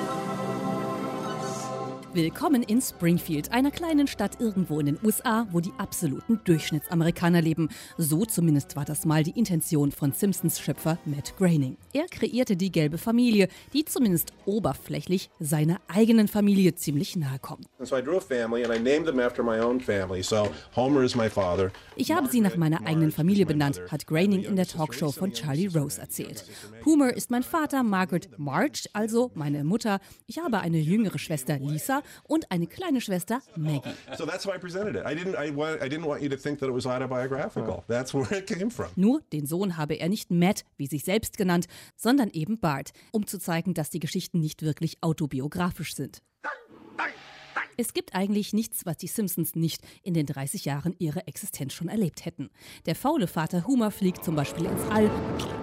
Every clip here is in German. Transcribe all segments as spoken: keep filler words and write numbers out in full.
Willkommen in Springfield, einer kleinen Stadt irgendwo in den U S A, wo die absoluten Durchschnittsamerikaner leben. So zumindest war das mal die Intention von Simpsons-Schöpfer Matt Groening. Er kreierte die gelbe Familie, die zumindest oberflächlich seiner eigenen Familie ziemlich nahe kommt. Ich habe sie nach meiner eigenen Familie benannt, hat Groening in der Talkshow von Charlie Rose erzählt. Homer ist mein Vater, Margaret Marge, also meine Mutter. Ich habe eine jüngere Schwester, Lisa, und eine kleine Schwester, Maggie. So that's why I presented it. I didn't, I, I didn't want you to think that it was autobiographical. That's where it came from. Nur den Sohn habe er nicht Matt, wie sich selbst genannt, sondern eben Bart, um zu zeigen, dass die Geschichten nicht wirklich autobiografisch sind. Es gibt eigentlich nichts, was die Simpsons nicht in den dreißig Jahren ihrer Existenz schon erlebt hätten. Der faule Vater Homer fliegt zum Beispiel ins All.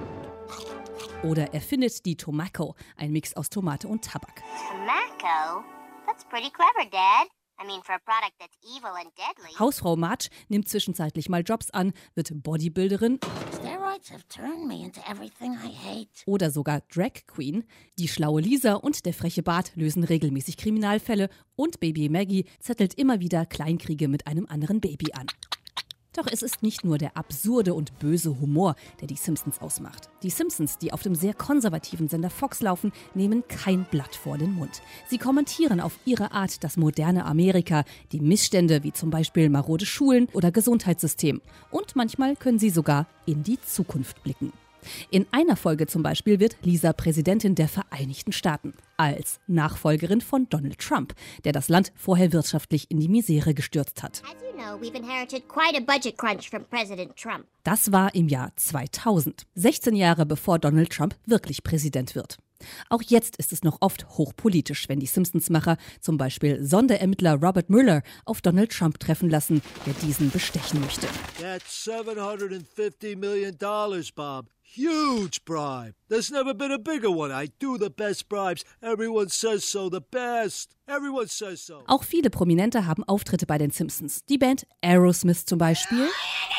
Oder erfindet die Tomaco, ein Mix aus Tomate und Tabak. Tomaco? That's pretty clever, Dad. I mean, for a product that's evil and deadly. Hausfrau Marge nimmt zwischenzeitlich mal Jobs an, wird Bodybuilderin Steroids have turned me into everything I hate. oder sogar Drag Queen. Die schlaue Lisa und der freche Bart lösen regelmäßig Kriminalfälle und Baby Maggie zettelt immer wieder Kleinkriege mit einem anderen Baby an. Doch es ist nicht nur der absurde und böse Humor, der die Simpsons ausmacht. Die Simpsons, die auf dem sehr konservativen Sender Fox laufen, nehmen kein Blatt vor den Mund. Sie kommentieren auf ihre Art das moderne Amerika, die Missstände wie zum Beispiel marode Schulen oder Gesundheitssystem. Und manchmal können sie sogar in die Zukunft blicken. In einer Folge zum Beispiel wird Lisa Präsidentin der Vereinigten Staaten als Nachfolgerin von Donald Trump, der das Land vorher wirtschaftlich in die Misere gestürzt hat. As you know, we've inherited quite a budget crunch from President Trump. Das war im Jahr zweitausend, sechzehn Jahre bevor Donald Trump wirklich Präsident wird. Auch jetzt ist es noch oft hochpolitisch, wenn die Simpsons-Macher zum Beispiel Sonderermittler Robert Mueller auf Donald Trump treffen lassen, der diesen bestechen möchte. That's seven hundred fifty million dollars, Bob. Huge bribe. There's never been a bigger one. I do the best bribes. Everyone says so. The best. Everyone says so. Auch viele Prominente haben Auftritte bei den Simpsons. Die Band Aerosmith zum Beispiel.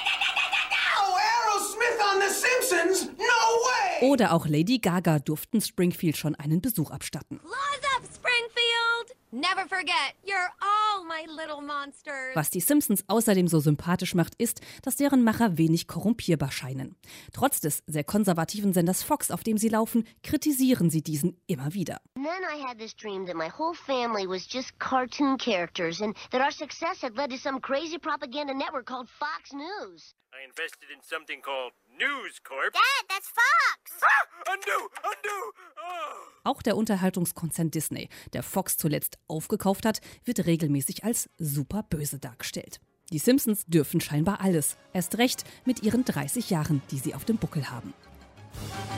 Oder auch Lady Gaga durften Springfield schon einen Besuch abstatten. Close up, Springfield! Never forget, you're all my little monsters. Was die Simpsons außerdem so sympathisch macht, ist, dass deren Macher wenig korrumpierbar scheinen. Trotz des sehr konservativen Senders Fox, auf dem sie laufen, kritisieren sie diesen immer wieder. And then I had this dream that my whole family was just cartoon characters and that our success had led to some crazy propaganda network called Fox News. I invested in something called News Corp. Dad, that's Fox! Ah, undo, undo! Oh. Auch der Unterhaltungskonzern Disney, der Fox zuletzt aufgekauft hat, wird regelmäßig als super böse dargestellt. Die Simpsons dürfen scheinbar alles. Erst recht mit ihren dreißig Jahren, die sie auf dem Buckel haben.